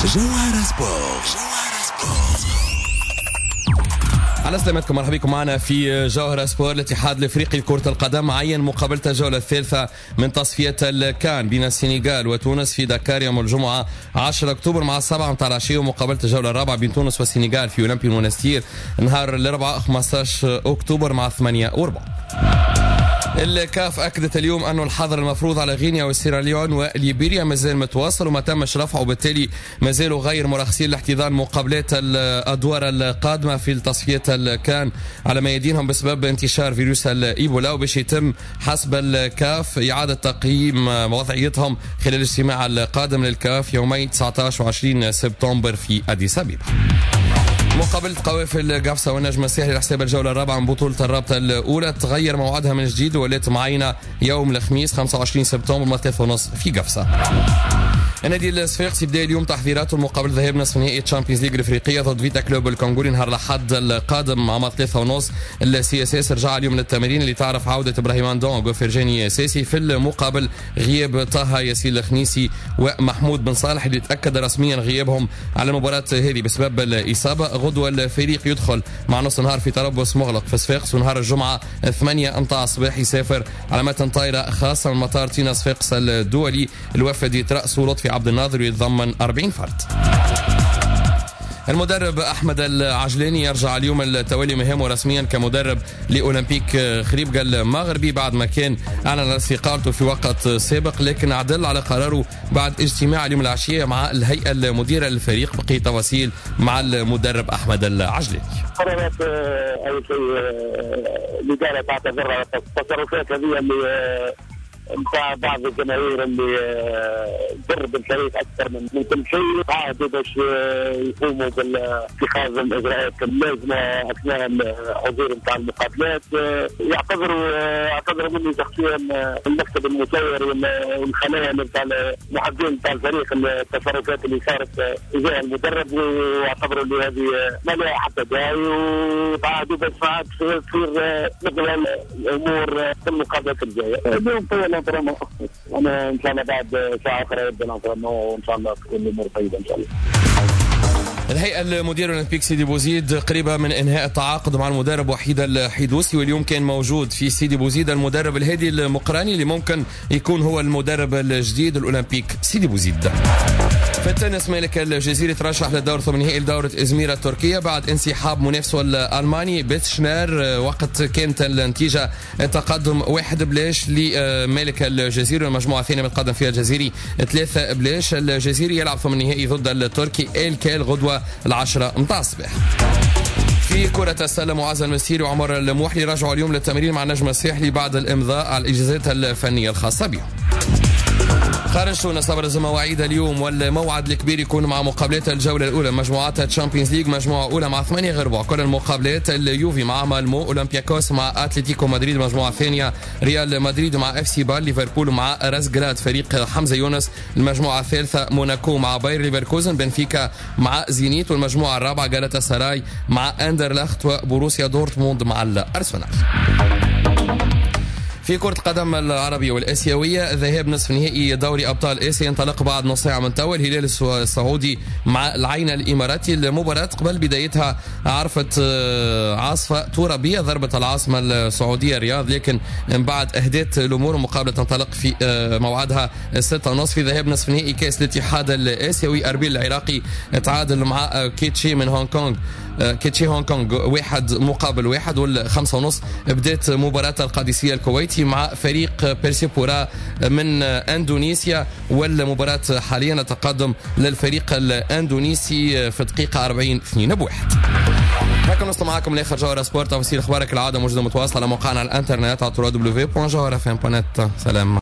جوهرة سبورت. على سلامتكم، مرحبا بكم معنا في جوهرة سبورت. الاتحاد الافريقي لكرة القدم عين مقابلة الجولة الثالثة من تصفية الكان بين السنغال وتونس في دكار يوم الجمعة 10 أكتوبر مع 7 متاع العشية، ومقابلة الجولة الرابعة بين تونس والسنغال في أولمبي المونستير نهار الأربعاء 15 أكتوبر مع 8:15. الكاف أكدت اليوم أنه الحظر المفروض على غينيا وسيراليون وليبيريا مازال متواصل وما تمش رفعه، وبالتالي مازالوا غير مرخصين لاحتضان مقابلات الأدوار القادمة في تصفية الكان على ميادينهم بسبب انتشار فيروس الإيبولا، وباش يتم حسب الكاف إعادة تقييم وضعيتهم خلال الاجتماع القادم للكاف يومي 19 و20 سبتمبر في أديس أبيبا. مقابلة قوافل قفصة والنجم الساحلي لحساب الجولة الرابعة من بطولة الرابطة الأولى تغير موعدها من جديد ولات معينة يوم الخميس 25 سبتمبر من 3:30 في قفصة. النادي الصفاقسي بدأ اليوم تحضيراته المقابل ذهاب نصف نهائي تشامبيونز ليج الافريقيه ضد فيتا كلوب الكونغولي نهار الاحد القادم مع 3:30. السي اس اس رجع اليوم للتمارين اللي تعرف عوده ابراهيم اندونغ وفرجاني ساسي، في المقابل غياب طه ياسين الخنيسي ومحمود بن صالح اللي تاكد رسميا غيابهم على المباراه هذه بسبب الاصابه. غدوه الفريق يدخل مع نص نهار في تربص مغلق في صفاقس، ونهار الجمعه 8 متاع الصباح يسافر على متن طائره خاصه من مطار تينا صفاقس الدولي. الوفد يترأسه لطفي عبد الناظر ويتضمن 40 فرد. المدرب أحمد العجلاني يرجع اليوم التولي مهامه رسميا كمدرب لأولمبيك خريبكا المغربي بعد ما كان أعلن استقالته في وقت سابق، لكن عدل على قراره بعد اجتماع اليوم العشية مع الهيئة المديرة للفريق. بقي تفاصيل مع المدرب أحمد العجلاني. قررت أي شيء الإدارة تعتذر على التصرفات هذه اللي نتاع بعض الجماهير اللي ضرب الفريق اكثر من كل شيء، عادوا باش يقوموا باتخاذ الاجراءات اللازمه اثناء الحضور نتاع المقابلات. يعتذروا مني شخصيا المكتب المسير والخلايا نتاع المحبين نتاع الفريق التصرفات اللي صارت تجاه المدرب، واعتبروا اللي هذه ما لها حتى داعي، وعادوا باش تصير مثل الامور في المقابلات الجايه. اليوم أنا إن شاء الله بعد ساعة أخرى يبدأ الأنترنمون، وإن شاء الله تكون الأمور طيبة إن شاء الله. الهيئة المديرة الأولمبيك سيدي بوزيد قريبة من إنهاء التعاقد مع المدرب وحيد الحيدوسي، واليوم كان موجود في سيدي بوزيد المدرب الهادي المقراني اللي ممكن يكون هو المدرب الجديد الأولمبيك سيدي بوزيد. في التنس مالك الجزيري ترشح للدور الثمانيني لدورة إزمير التركية بعد انسحاب منافسه الألماني بيتشنر، وقت كانت النتيجة تقدم 1-0 لمالك الجزيري، والمجموعة الثانية متقدم فيها الجزيري 3-0. الجزيري يلعب ثمن النهائي ضد التركي الكال غدوة 10 متاع الصباح. في كرة السلة معز المسيري وعمر الموحلي رجعوا اليوم للتمرين مع النجم الساحلي بعد الإمضاء على الإجازات الفنية الخاصة بهم. خارج تونس أبرز مواعيد اليوم، والموعد الكبير يكون مع مقابلات الجولة الأولى مجموعات تشامبيونز ليج، مجموعة أولى مع 8 غير ربع. كل المقابلات اليوفي مع مالمو، أولمبياكوس مع أتلتيكو مدريد، مجموعة ثانية ريال مدريد مع اف سي بال، ليفربول مع راسجراد فريق حمزة يونس، المجموعة الثالثة موناكو مع باير ليفركوزن، بنفيكا مع زينيت، والمجموعة الرابعة جالاتا سراي مع أندرلخت، وبروسيا دورتموند مع الأرسنال. في كرة القدم العربية والآسيوية ذهاب نصف نهائي دوري أبطال آسيا ينطلق بعد نص ساعة من توا. الهلال السعودي مع العين الإماراتي. المباراة قبل بدايتها عرفت عاصفة ترابية ضربت العاصمة السعودية الرياض، لكن من بعد أهدت الأمور المقابلة تنطلق في موعدها 6:30 في ذهاب نصف نهائي كأس الاتحاد الآسيوي. أربيل العراقي تعادل مع كيتشي من هونغ كونغ، كيتشي هونغ كونغ 1-1، وال5:30 بدات مباراة القادسية الكويتي مع فريق بيرسيبورا من اندونيسيا، والمباراة حاليا تقدم للفريق الاندونيسي في دقيقة 40 2-1. هكا نوصل معكم لاخر جوهرة سبورت. تفاصيل اخبارك العادة موجودة متواصلة على موقعنا على الانترنت على www.jawharafm.net. سلام.